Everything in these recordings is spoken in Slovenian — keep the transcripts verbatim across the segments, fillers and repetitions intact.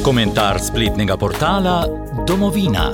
Komentar spletnega portala Domovina.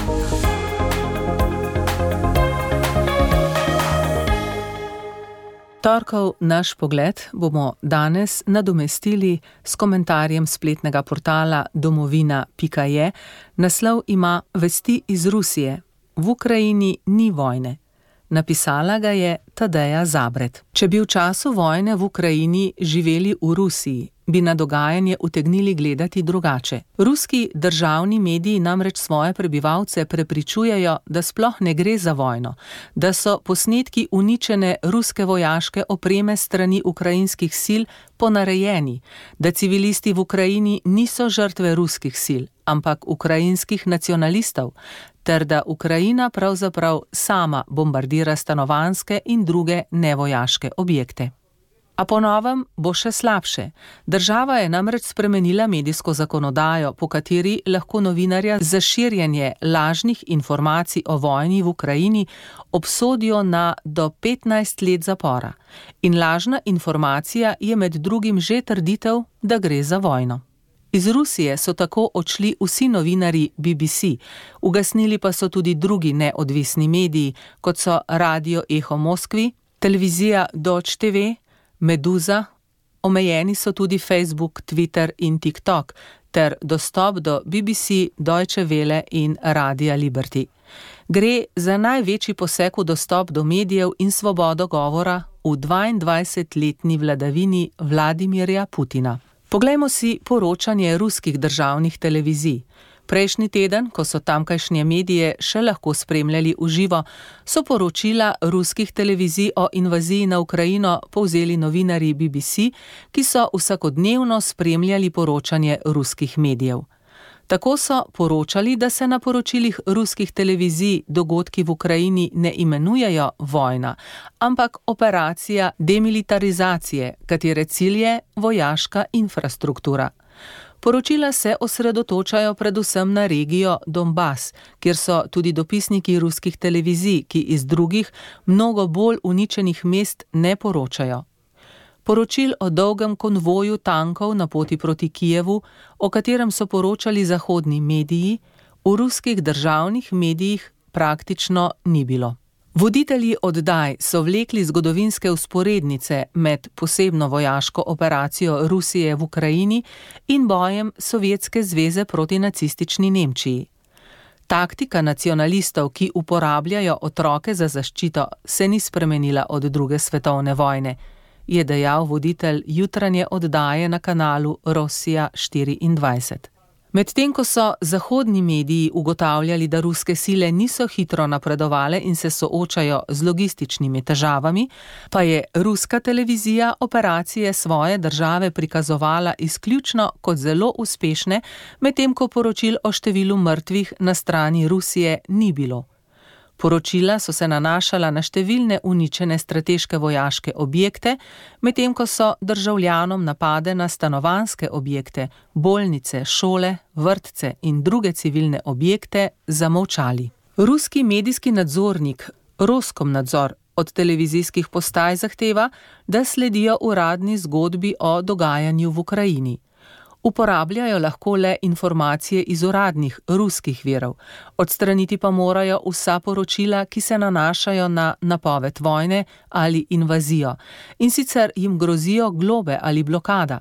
Torkov naš pogled bomo danes nadomestili s komentarjem spletnega portala domovina pika je. Naslov ima Vesti iz Rusije. V Ukrajini ni vojne. Napisala ga je Tadeja Zabret. Če bi v času vojne v Ukrajini živeli v Rusiji, bi na dogajanje utegnili gledati drugače. Ruski državni mediji namreč svoje prebivalce prepričujejo, da sploh ne gre za vojno, da so posnetki uničene ruske vojaške opreme strani ukrajinskih sil ponarejeni, da civilisti v Ukrajini niso žrtve ruskih sil, ampak ukrajinskih nacionalistov, ter da Ukrajina pravzaprav sama bombardira stanovanjske in druge nevojaške objekte. A po novem bo še slabše. Država je namreč spremenila medijsko zakonodajo, po kateri lahko novinarja za širjenje lažnih informacij o vojni v Ukrajini obsodijo na do petnajst let zapora. In lažna informacija je med drugim že trditev, da gre za vojno. Iz Rusije so tako odšli vsi novinarji B B C, ugasnili pa so tudi drugi neodvisni mediji, kot so Radio Eho Moskvi, televizija Doč T V, Meduza, omejeni so tudi Facebook, Twitter in TikTok, ter dostop do B B C, Deutsche Welle in Radia Liberty. Gre za največji poseg v dostop do medijev in svobodo govora v dvaindvajsetletni vladavini Vladimirja Putina. Poglejmo si poročanje ruskih državnih televizij. Prejšnji teden, ko so tamkajšnje medije še lahko spremljali v živo, so poročila ruskih televizij o invaziji na Ukrajino povzeli novinarji B B C, ki so vsakodnevno spremljali poročanje ruskih medijev. Tako so poročali, da se na poročilih ruskih televizij dogodki v Ukrajini ne imenujejo vojna, ampak operacija demilitarizacije, katere cilj je vojaška infrastruktura. Poročila se osredotočajo predvsem na regijo Donbas, kjer so tudi dopisniki ruskih televizij, ki iz drugih, mnogo bolj uničenih mest ne poročajo. Poročil o dolgem konvoju tankov na poti proti Kijevu, o katerem so poročali zahodni mediji, v ruskih državnih medijih praktično ni bilo. Voditelji oddaj so vlekli zgodovinske vzporednice med posebno vojaško operacijo Rusije v Ukrajini in bojem Sovjetske zveze proti nacistični Nemčiji. Taktika nacionalistov, ki uporabljajo otroke za zaščito, se ni spremenila od druge svetovne vojne, je dejal voditelj jutranje oddaje na kanalu Rosija štiriindvajset. Medtem ko so zahodni mediji ugotavljali, da ruske sile niso hitro napredovale in se soočajo z logističnimi težavami, pa je ruska televizija operacije svoje države prikazovala izključno kot zelo uspešne, medtem ko poročil o številu mrtvih na strani Rusije ni bilo. Poročila so se nanašala na številne uničene strateške vojaške objekte, medtem ko so državljanom napade na stanovanjske objekte, bolnice, šole, vrtce in druge civilne objekte zamolčali. Ruski medijski nadzornik Roskomnadzor od televizijskih postaj zahteva, da sledijo uradni zgodbi o dogajanju v Ukrajini. Uporabljajo lahko le informacije iz uradnih ruskih virov, odstraniti pa morajo vsa poročila, ki se nanašajo na napoved vojne ali invazijo, in sicer jim grozijo globe ali blokada.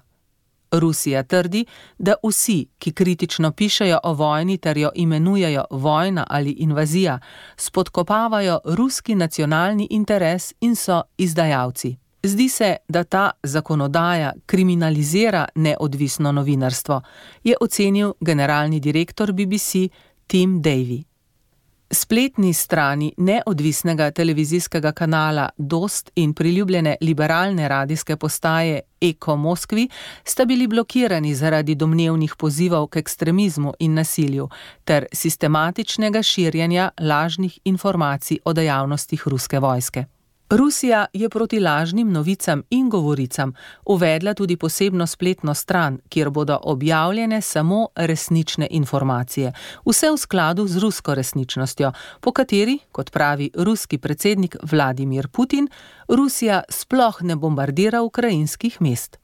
Rusija trdi, da vsi, ki kritično pišejo o vojni ter jo imenujejo vojna ali invazija, spodkopavajo ruski nacionalni interes in so izdajalci. Zdi se, da ta zakonodaja kriminalizira neodvisno novinarstvo, je ocenil generalni direktor B B C Tim Davie. Spletni strani neodvisnega televizijskega kanala Dost in priljubljene liberalne radijske postaje Eko Moskvi sta bili blokirani zaradi domnevnih pozivov k ekstremizmu in nasilju ter sistematičnega širjenja lažnih informacij o dejavnostih ruske vojske. Rusija je proti lažnim novicam in govoricam uvedla tudi posebno spletno stran, kjer bodo objavljene samo resnične informacije, vse v skladu z rusko resničnostjo, po kateri, kot pravi ruski predsednik Vladimir Putin, Rusija sploh ne bombardira ukrajinskih mest.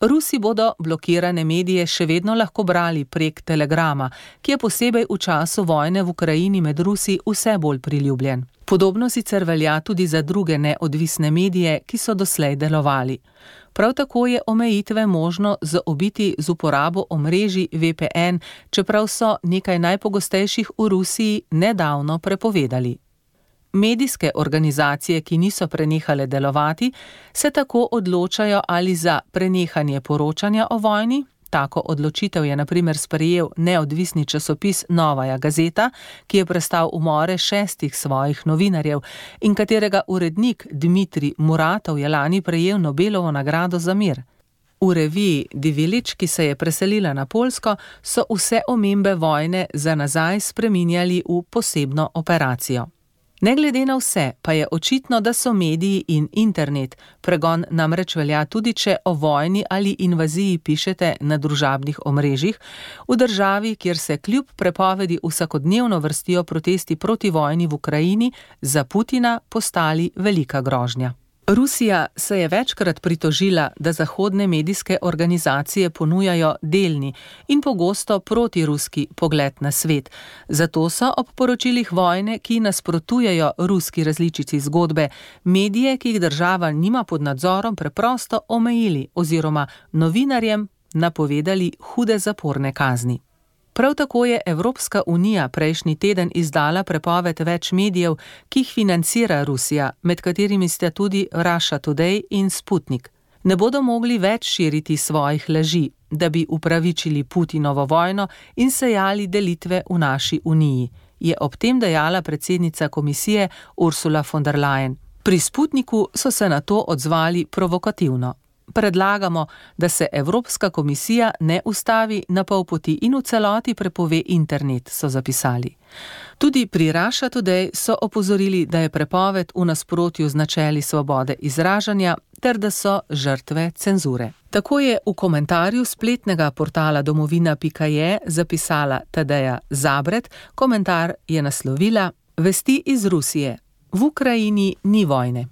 Rusi bodo blokirane medije še vedno lahko brali prek Telegrama, ki je posebej v času vojne v Ukrajini med Rusi vse bolj priljubljen. Podobno sicer velja tudi za druge neodvisne medije, ki so doslej delovali. Prav tako je omejitve možno zaobiti z uporabo omrežij V P N, čeprav so nekaj najpogostejših v Rusiji nedavno prepovedali. Medijske organizacije, ki niso prenehale delovati, se tako odločajo ali za prenehanje poročanja o vojni. Tako odločitev je na primer sprejel neodvisni časopis Novaja Gazeta, ki je prestal umore šestih svojih novinarjev in katerega urednik Dmitrij Muratov je lani prejel Nobelovo nagrado za mir. V reviji Die Village, ki se je preselila na Poljsko, so vse omembe vojne za nazaj spreminjali v posebno operacijo. Ne glede na vse, pa je očitno, da so mediji in internet, pregon namreč velja tudi, če o vojni ali invaziji pišete na družabnih omrežjih, v državi, kjer se kljub prepovedi vsakodnevno vrstijo protesti proti vojni v Ukrajini, za Putina postali velika grožnja. Rusija se je večkrat pritožila, da zahodne medijske organizacije ponujajo delni in pogosto protiruski pogled na svet. Zato so ob poročilih vojne, ki nasprotujejo ruski različici zgodbe, medije, ki jih država nima pod nadzorom, preprosto omejili oziroma novinarjem napovedali hude zaporne kazni. Prav tako je Evropska unija prejšnji teden izdala prepoved več medijev, ki jih financira Rusija, med katerimi sta tudi Russia Today in Sputnik. Ne bodo mogli več širiti svojih laži, da bi upravičili Putinovo vojno in sejali delitve v naši uniji, je ob tem dejala predsednica komisije Ursula von der Leyen. Pri Sputniku so se na to odzvali provokativno. Predlagamo, da se Evropska komisija ne ustavi na pol poti in v celoti prepove internet, so zapisali. Tudi pri Russia Today so opozorili, da je prepoved v nasprotju z načeli svobode izražanja ter da so žrtve cenzure. Tako je v komentarju spletnega portala domovina pika je zapisala Tadeja Zabret. Komentar je naslovila: Vesti iz Rusije. V Ukrajini ni vojne.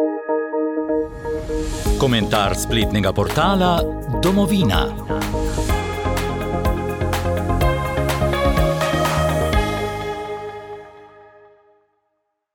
Komentar spletnega portala Domovina.